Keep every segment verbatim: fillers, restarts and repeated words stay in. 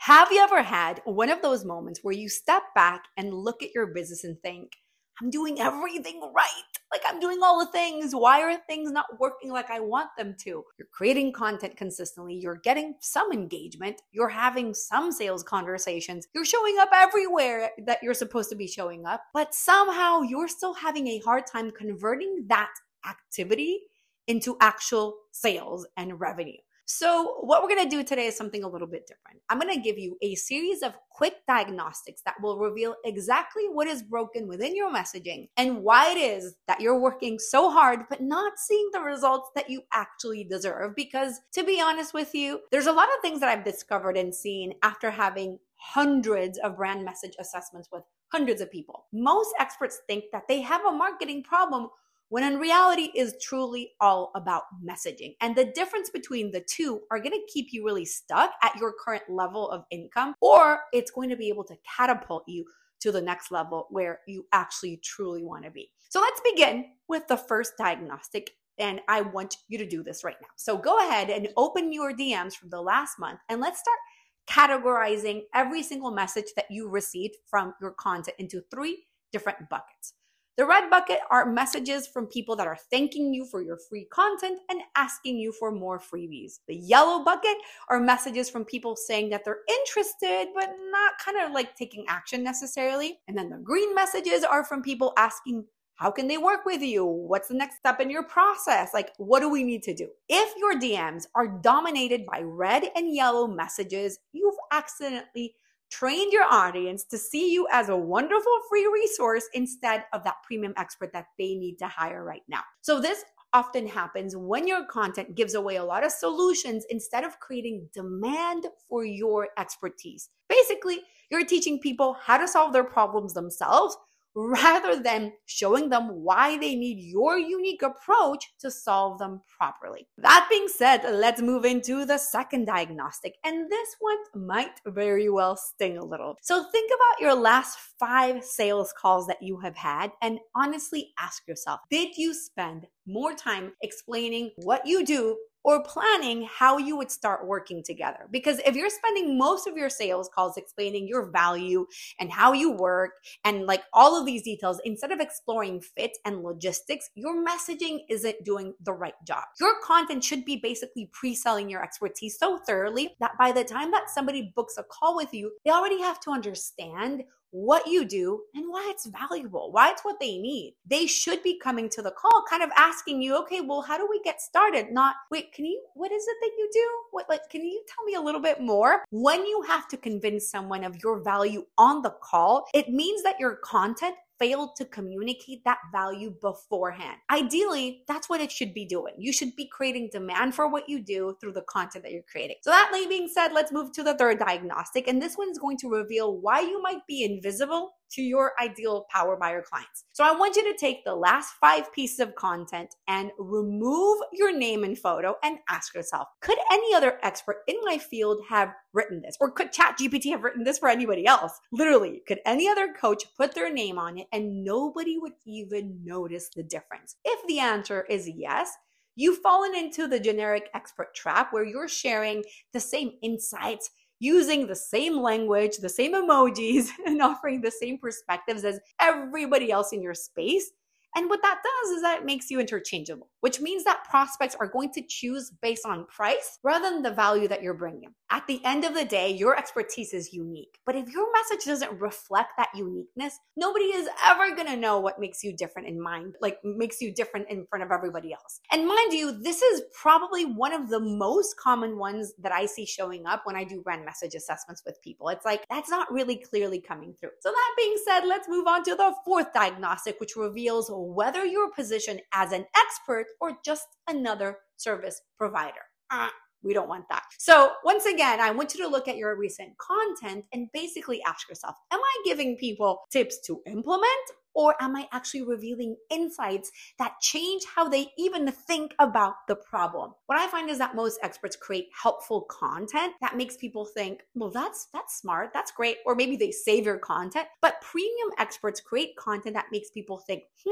Have you ever had one of those moments where you step back and look at your business and think, I'm doing everything right. Like I'm doing all the things. Why are things not working like I want them to? You're creating content consistently. You're getting some engagement. You're having some sales conversations. You're showing up everywhere that you're supposed to be showing up. But somehow you're still having a hard time converting that activity into actual sales and revenue. So what we're going to do today is something a little bit different. I'm going to give you a series of quick diagnostics that will reveal exactly what is broken within your messaging and why it is that you're working so hard but not seeing the results that you actually deserve. Because to be honest with you, there's a lot of things that I've discovered and seen after having hundreds of brand message assessments with hundreds of people. Most experts think that they have a marketing problem when in reality is truly all about messaging. And the difference between the two are going to keep you really stuck at your current level of income, or it's going to be able to catapult you to the next level where you actually truly want to be. So let's begin with the first diagnostic. And I want you to do this right now. So go ahead and open your D Ms from the last month and let's start categorizing every single message that you received from your content into three different buckets. The red bucket are messages from people that are thanking you for your free content and asking you for more freebies. The yellow bucket are messages from people saying that they're interested, but not kind of like taking action necessarily. And then the green messages are from people asking, how can they work with you? What's the next step in your process? Like, what do we need to do? If your D Ms are dominated by red and yellow messages, you've accidentally trained your audience to see you as a wonderful free resource instead of that premium expert that they need to hire right now. So this often happens when your content gives away a lot of solutions instead of creating demand for your expertise. Basically, you're teaching people how to solve their problems themselves rather than showing them why they need your unique approach to solve them properly. That being said, let's move into the second diagnostic. And this one might very well sting a little. So think about your last five sales calls that you have had and honestly ask yourself, did you spend more time explaining what you do or planning how you would start working together? Because if you're spending most of your sales calls explaining your value and how you work and like all of these details, instead of exploring fit and logistics, your messaging isn't doing the right job. Your content should be basically pre-selling your expertise so thoroughly that by the time that somebody books a call with you, they already have to understand what you do and why it's valuable, why it's what they need. They should be coming to the call kind of asking you, okay, well, how do we get started? Not, wait, can you, what is it that you do? What, like, can you tell me a little bit more? When you have to convince someone of your value on the call, it means that your content failed to communicate that value beforehand. Ideally, that's what it should be doing. You should be creating demand for what you do through the content that you're creating. So that being said, let's move to the third diagnostic. And this one is going to reveal why you might be invisible to your ideal power buyer clients. So I want you to take the last five pieces of content and remove your name and photo and ask yourself, could any other expert in my field have written this? Or could ChatGPT have written this for anybody else? Literally, could any other coach put their name on it and nobody would even notice the difference? If the answer is yes, you've fallen into the generic expert trap where you're sharing the same insights, using the same language, the same emojis, and offering the same perspectives as everybody else in your space. And what that does is that it makes you interchangeable, which means that prospects are going to choose based on price rather than the value that you're bringing. At the end of the day, your expertise is unique. But if your message doesn't reflect that uniqueness, nobody is ever going to know what makes you different in mind, like makes you different in front of everybody else. And mind you, this is probably one of the most common ones that I see showing up when I do brand message assessments with people. It's like, that's not really clearly coming through. So that being said, let's move on to the fourth diagnostic, which reveals whether you're positioned as an expert or just another service provider. Uh, we don't want that. So once again, I want you to look at your recent content and basically ask yourself, am I giving people tips to implement? Or am I actually revealing insights that change how they even think about the problem? What I find is that most experts create helpful content that makes people think, well, that's that's smart, that's great. Or maybe they save your content. But premium experts create content that makes people think, hmm, I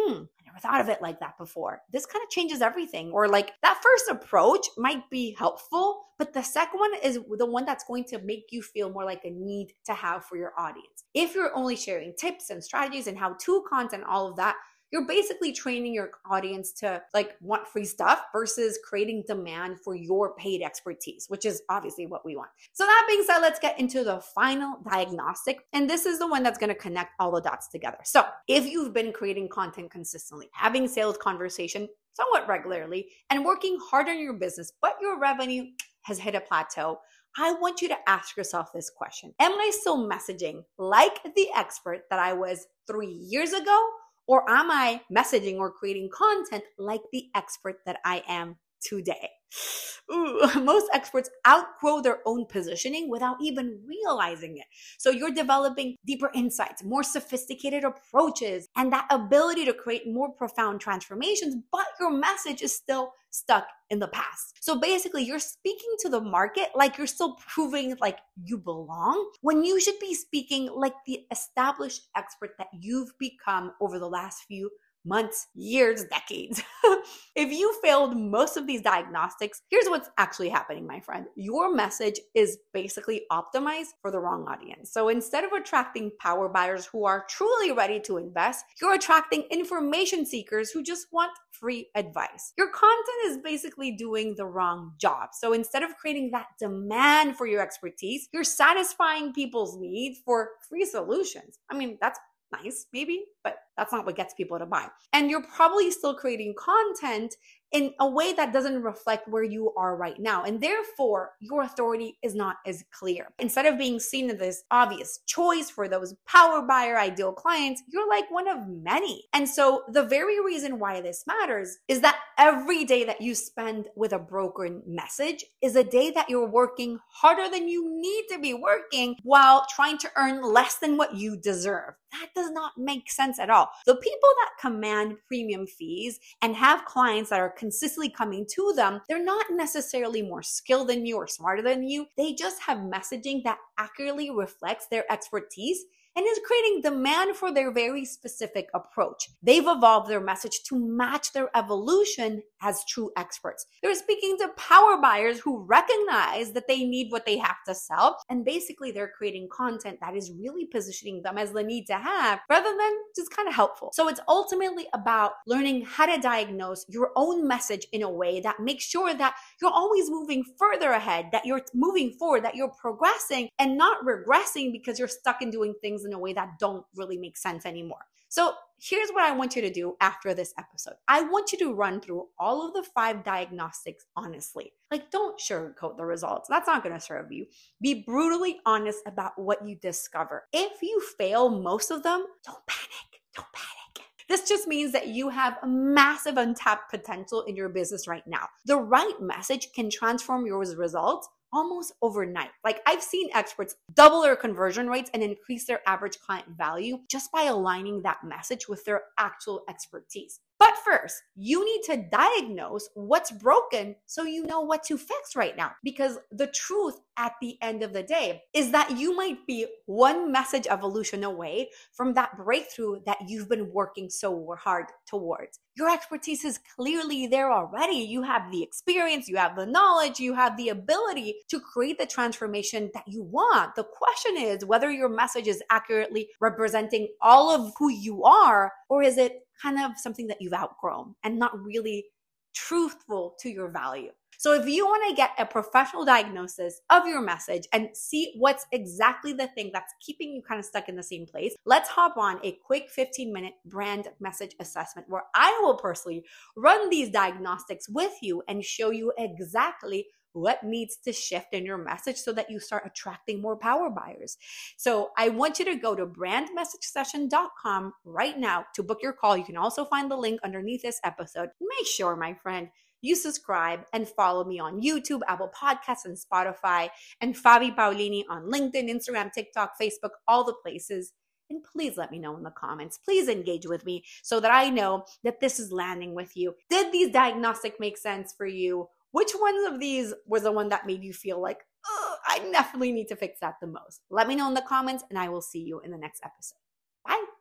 never thought of it like that before. This kind of changes everything. Or like that first approach might be helpful, but the second one is the one that's going to make you feel more like a need to have for your audience. If you're only sharing tips and strategies and how-to content, all of that, you're basically training your audience to like want free stuff versus creating demand for your paid expertise, which is obviously what we want. So that being said, let's get into the final diagnostic. And this is the one that's going to connect all the dots together. So if you've been creating content consistently, having sales conversation somewhat regularly, and working hard on your business, but your revenue has hit a plateau, I want you to ask yourself this question. Am I still messaging like the expert that I was three years ago? Or am I messaging or creating content like the expert that I am today? Ooh, most experts outgrow their own positioning without even realizing it. So you're developing deeper insights, more sophisticated approaches, and that ability to create more profound transformations, but your message is still stuck in the past. So basically, you're speaking to the market like you're still proving like you belong, when you should be speaking like the established expert that you've become over the last few months, years, decades. If you failed most of these diagnostics, here's what's actually happening, my friend. Your message is basically optimized for the wrong audience. So instead of attracting power buyers who are truly ready to invest, you're attracting information seekers who just want free advice. Your content is basically doing the wrong job. So instead of creating that demand for your expertise, you're satisfying people's need for free solutions. I mean, that's nice, maybe, but that's not what gets people to buy. And you're probably still creating content in a way that doesn't reflect where you are right now. And therefore, your authority is not as clear. Instead of being seen as this obvious choice for those power buyer ideal clients, you're like one of many. And so the very reason why this matters is that every day that you spend with a broken message is a day that you're working harder than you need to be working while trying to earn less than what you deserve. That does not make sense at all. The people that command premium fees and have clients that are consistently coming to them, they're not necessarily more skilled than you or smarter than you. They just have messaging that accurately reflects their expertise and is creating demand for their very specific approach. They've evolved their message to match their evolution as true experts. They're speaking to power buyers who recognize that they need what they have to sell, and basically they're creating content that is really positioning them as the need to have rather than just kind of helpful. So it's ultimately about learning how to diagnose your own message in a way that makes sure that you're always moving further ahead, that you're moving forward, that you're progressing and not regressing because you're stuck in doing things in a way that don't really make sense anymore. So here's what I want you to do after this episode. I want you to run through all of the five diagnostics honestly. Like, don't sugarcoat the results. That's not going to serve you. Be brutally honest about what you discover. If you fail most of them, don't panic. Don't panic. This just means that you have a massive untapped potential in your business right now. The right message can transform your results almost overnight. Like, I've seen experts double their conversion rates and increase their average client value just by aligning that message with their actual expertise. But first, you need to diagnose what's broken so you know what to fix right now. Because the truth at the end of the day is that you might be one message evolution away from that breakthrough that you've been working so hard towards. Your expertise is clearly there already. You have the experience, you have the knowledge, you have the ability to create the transformation that you want. The question is whether your message is accurately representing all of who you are, or is it kind of something that you've outgrown and not really truthful to your value. So if you want to get a professional diagnosis of your message and see what's exactly the thing that's keeping you kind of stuck in the same place, let's hop on a quick fifteen minute brand message assessment where I will personally run these diagnostics with you and show you exactly what needs to shift in your message so that you start attracting more power buyers. So I want you to go to brand message session dot com right now to book your call. You can also find the link underneath this episode. Make sure, my friend, you subscribe and follow me on YouTube, Apple Podcasts, and Spotify, and Fabi Paolini on LinkedIn, Instagram, TikTok, Facebook, all the places. And please let me know in the comments. Please engage with me so that I know that this is landing with you. Did these diagnostics make sense for you? Which ones of these was the one that made you feel like, oh, I definitely need to fix that the most? Let me know in the comments, and I will see you in the next episode. Bye.